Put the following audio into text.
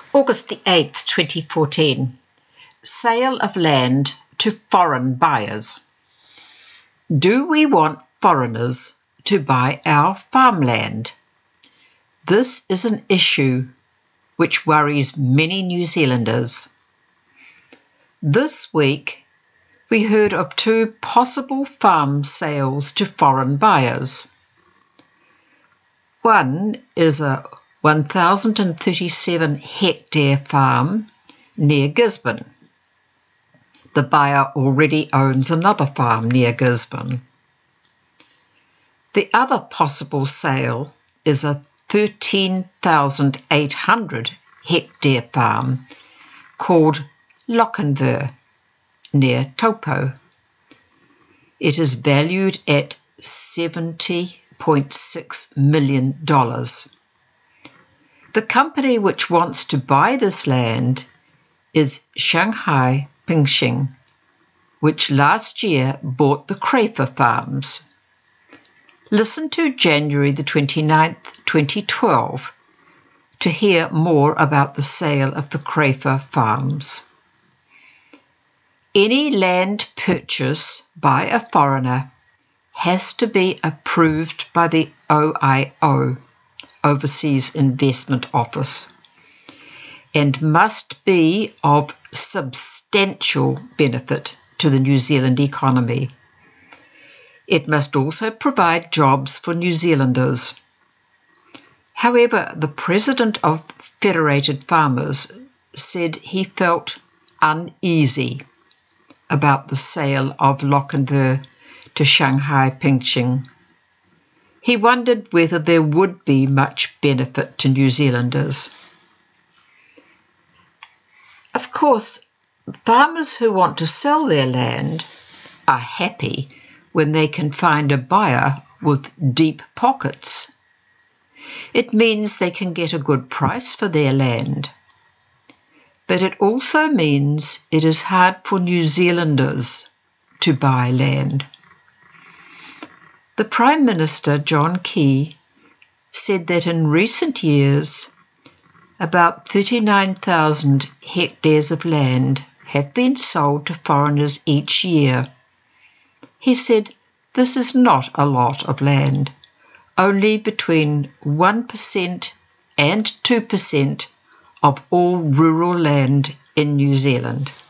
August the 8th, 2014. Sale of land to foreign buyers. Do we want foreigners to buy our farmland? This is an issue which worries many New Zealanders. This week, we heard of 2 possible farm sales to foreign buyers. One is a 1,037 hectare farm near Gisborne. The buyer already owns another farm near Gisborne. The other possible sale is a 13,800 hectare farm called Lochinver near Taupo. It is valued at $70.6 million. The company which wants to buy this land is Shanghai Pingxing, which last year bought the Crayfer farms. Listen to January the 29th, 2012 to hear more about the sale of the Crayfer farms. Any land purchase by a foreigner has to be approved by the OIO, Overseas Investment Office, and must be of substantial benefit to the New Zealand economy. It must also provide jobs for New Zealanders. However, the president of Federated Farmers said he felt uneasy about the sale of Lochinver to Shanghai Pingxing. He wondered whether there would be much benefit to New Zealanders. Of course, farmers who want to sell their land are happy when they can find a buyer with deep pockets. It means they can get a good price for their land. But it also means it is hard for New Zealanders to buy land. The Prime Minister, John Key, said that in recent years, about 39,000 hectares of land have been sold to foreigners each year. He said this is not a lot of land, only between 1% and 2% of all rural land in New Zealand.